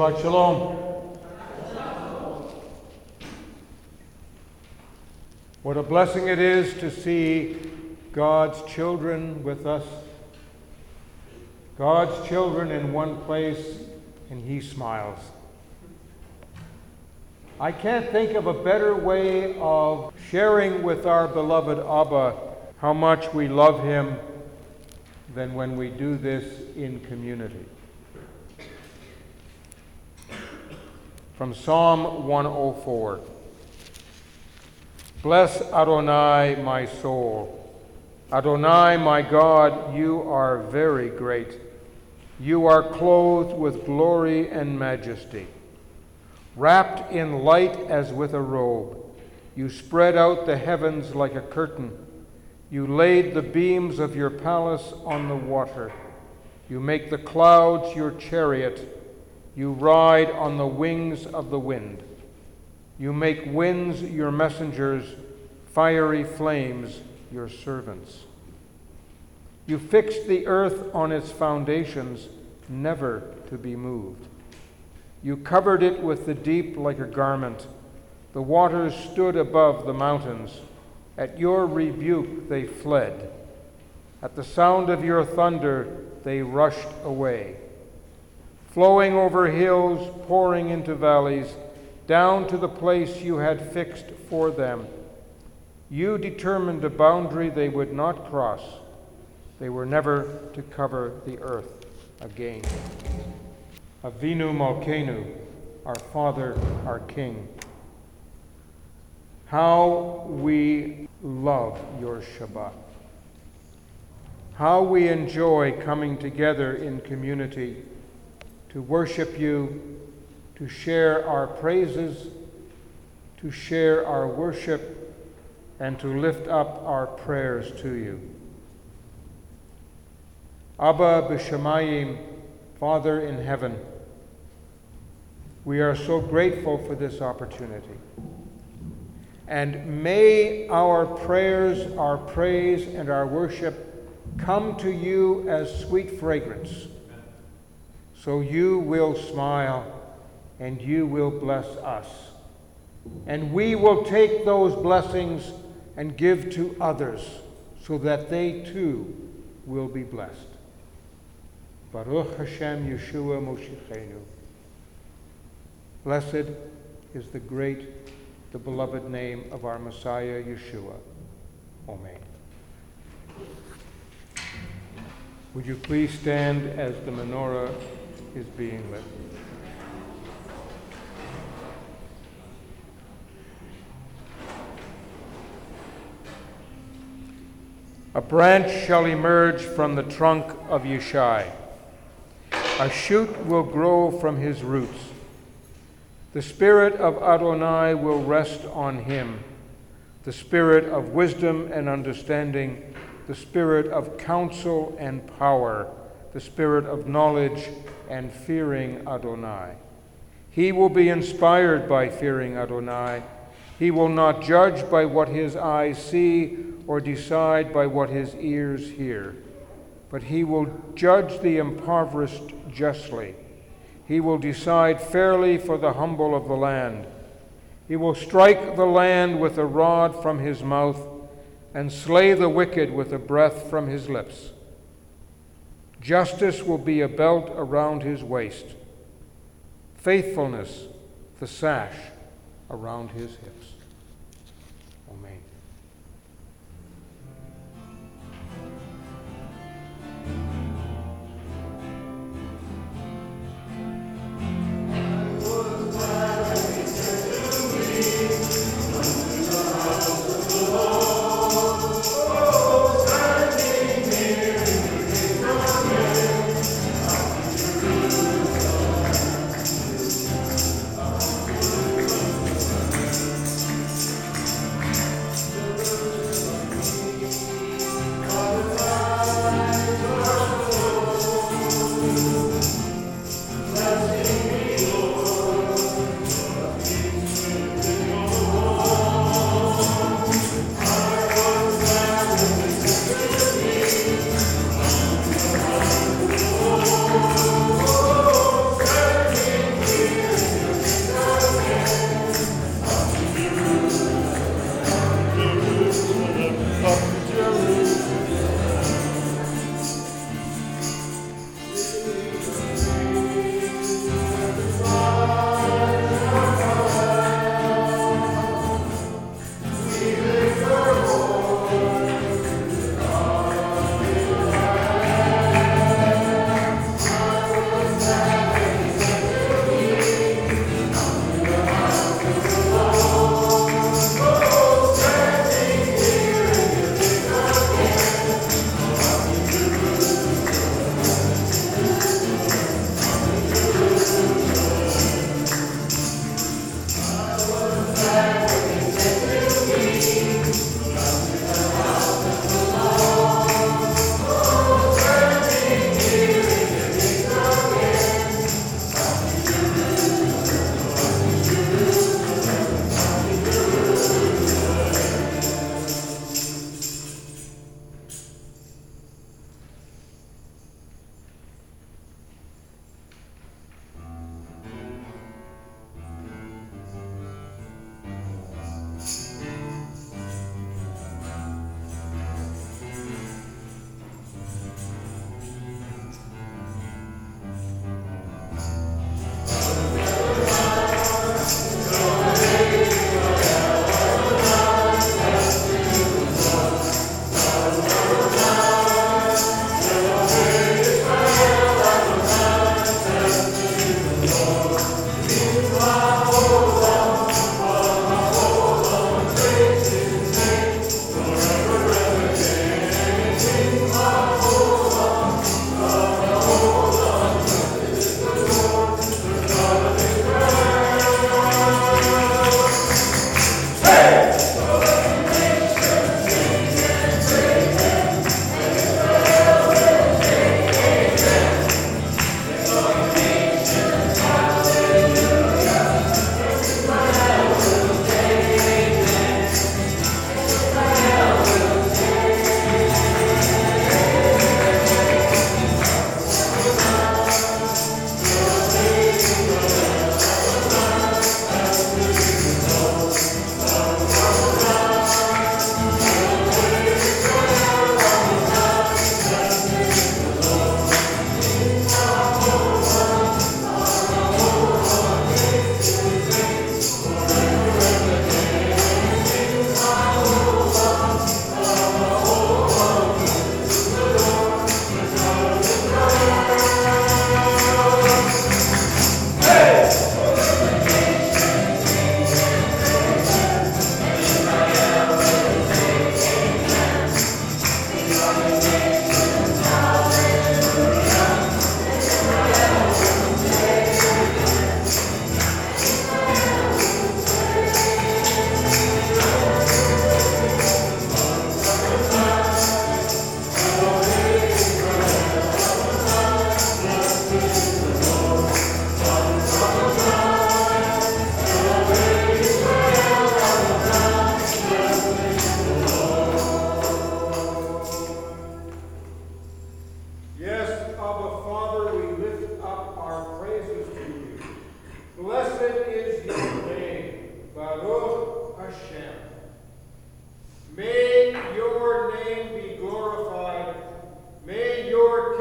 Shabbat Shalom. What a blessing it is to see God's children with us. God's children in one place, and He smiles. I can't think of a better way of sharing with our beloved Abba how much we love Him than when we do this in community. From Psalm 104. Bless Adonai, my soul. Adonai, my God, you are very great. You are clothed with glory and majesty. Wrapped in light as with a robe, you spread out the heavens like a curtain. You laid the beams of your palace on the water. You make the clouds your chariot. You ride on the wings of the wind. You make winds your messengers, fiery flames your servants. You fixed the earth on its foundations, never to be moved. You covered it with the deep like a garment. The waters stood above the mountains. At your rebuke they fled. At the sound of your thunder they rushed away. Flowing over hills, pouring into valleys, down to the place you had fixed for them. You determined a boundary they would not cross. They were never to cover the earth again. Avinu Malkeinu, our Father, our King. How we love your Shabbat. How we enjoy coming together in community to worship you, to share our praises, to share our worship, and to lift up our prayers to you. Abba B'Shamayim, Father in heaven, we are so grateful for this opportunity. And may our prayers, our praise, and our worship come to you as sweet fragrance. So you will smile and you will bless us. And we will take those blessings and give to others so that they too will be blessed. Baruch Hashem Yeshua Moshichenu. Blessed is the great, the beloved name of our Messiah, Yeshua. Amen. Would you please stand as the menorah is being lit? A branch shall emerge from the trunk of Yeshai. A shoot will grow from his roots. The Spirit of Adonai will rest on him, the Spirit of wisdom and understanding, the Spirit of counsel and power, the Spirit of knowledge and fearing Adonai. He will be inspired by fearing Adonai. He will not judge by what his eyes see or decide by what his ears hear, but he will judge the impoverished justly. He will decide fairly for the humble of the land. He will strike the land with a rod from his mouth and slay the wicked with a breath from his lips. Justice will be a belt around his waist, faithfulness the sash around his hips. Amen.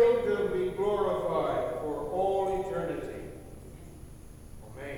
kingdom be glorified for all eternity. Amen.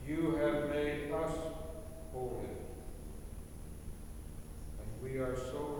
We are so